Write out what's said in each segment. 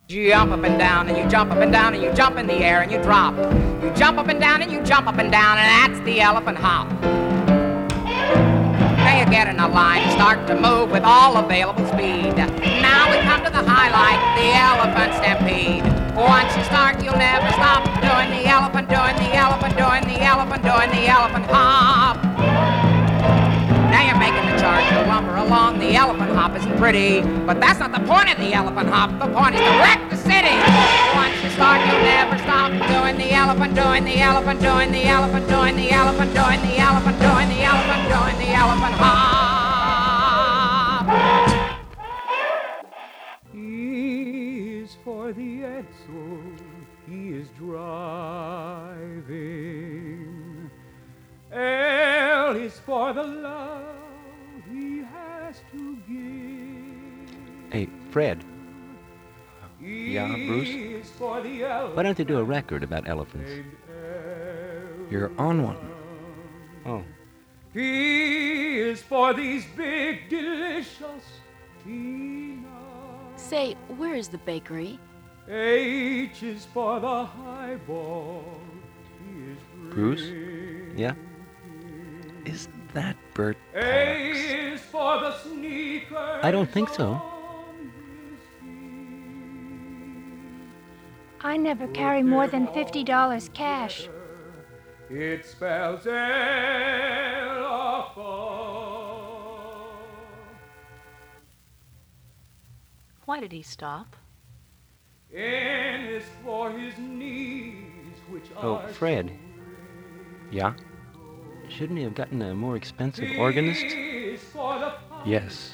You jump up and down, and you jump up and down, and you jump in the air, and you drop. You jump up and down, and you jump up and down, and that's the elephant hop. Now you get in a line and start to move with all available speed. Now we come to the highlight, the elephant stampede. Once you start, you'll never stop doing the elephant, doing the elephant, doing the elephant, doing the elephant hop. Now you're making the charge, you lumber along. The elephant hop isn't pretty, but that's not the point of the elephant hop. The point is to wreck the city. Once you start, you'll never stop doing the elephant, doing the elephant, doing the elephant, doing the elephant, doing the elephant, doing the elephant, doing the elephant hop. E is for the Edsel, he is driving. L is for the love he has to give. Hey, Fred. Yeah, Bruce? Why don't they do a record about elephants? You're on one. Oh. P is for these big, delicious peanuts. Say, where is the bakery? H is for the highball. Bruce? Yeah? Is that Bert Parks? A is for the sneakers. I don't think so. I never carry more than $50 cash. It spells elephant. Why did he stop? N is for his knees, which Oh, Fred. Yeah? Shouldn't he have gotten a more expensive organist? Yes.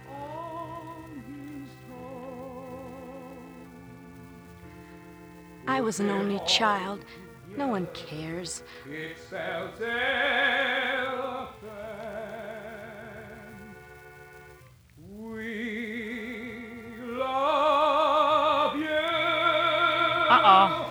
I was an only child. No one cares. It spells elephant. We love you. Uh-oh.